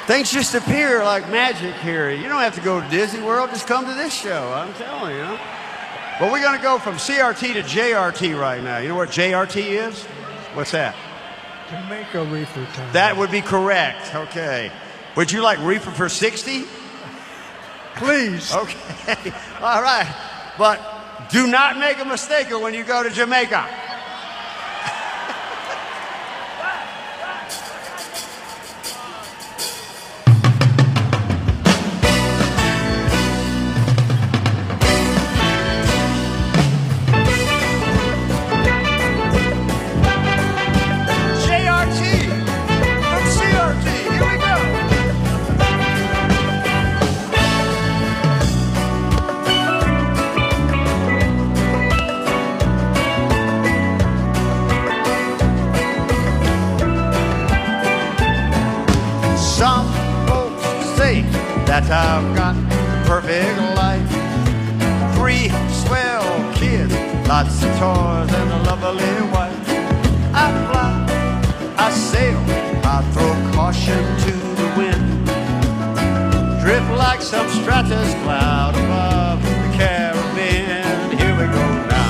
Things just appear like magic here. You don't have to go to Disney World, just come to this show, I'm telling you. But we're going to go from CRT to JRT right now. You know what JRT is? What's that? Jamaica Reefer time. That would be correct. Okay. Would you like Reefer for 60? Please. Okay. All right. But do not make a mistake when you go to Jamaica. That I've got the perfect life. 3 swell kids, lots of toys, and a lovely wife. I fly, I sail, I throw caution to the wind. Drift like some stratus cloud above the Caribbean. Here we go now.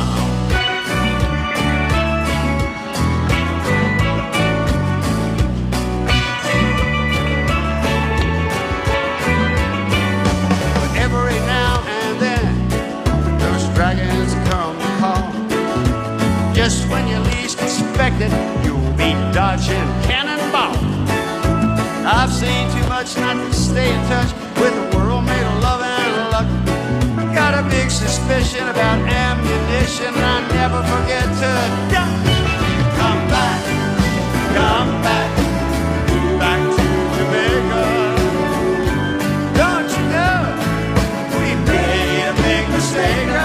Dragons come to call. Just when you least expect it, you'll be dodging cannonball. I've seen too much not to stay in touch with a world made of love and luck. Got a big suspicion about ammunition, and I never forget to duck. Come back, come back, back to Jamaica. Don't you know we made a big mistake?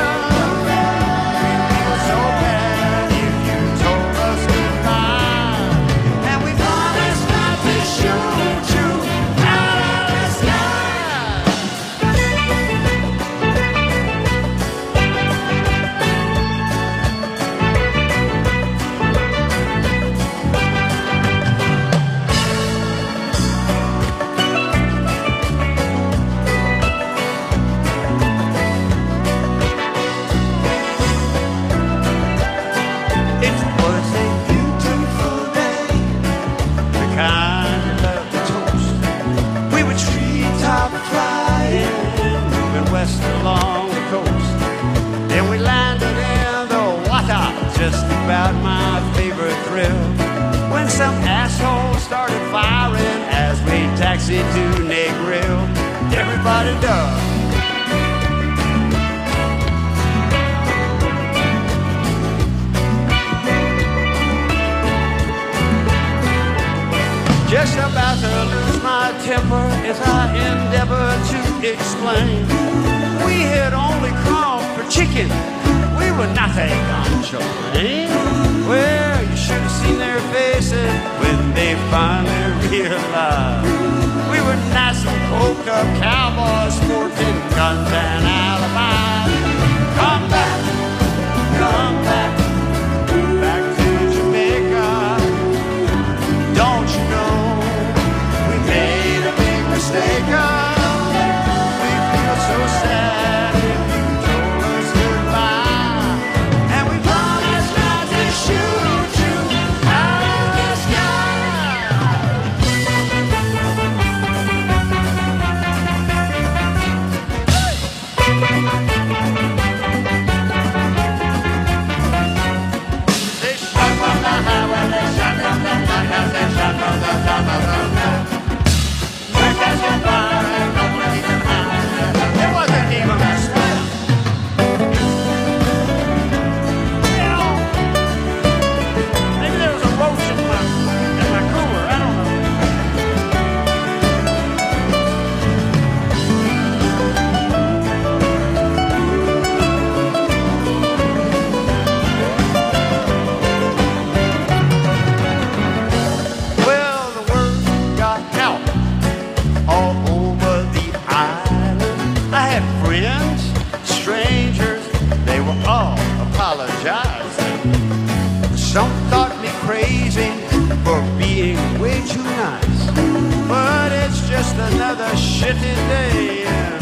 Along the coast. Then we landed in the water, just about my favorite thrill. When some asshole started firing as we taxied to Negril, everybody dug. Just about to lose my temper as I endeavor to explain. We had only called for chicken. We were not a bunch of lame. Well, you should have seen their faces when they finally realized we were nice and coked up cowboys sporting guns and alibis. Come back, come back, back to Jamaica. Don't you know we made a big mistake? We feel so sad if you told us goodbye, and we promised not to shoot you out of the They shot from the highway, they shot from the lighthouse, they shot from the top of the mountain. We're catching fire and nobody even hide. It wasn't even a smell. Maybe there was a roach in my cooler, I don't know. Well, the word got out all over the island. I had friends, strangers, they were all apologizing. Some thought me crazy for being way too nice, but it's just another shitty day.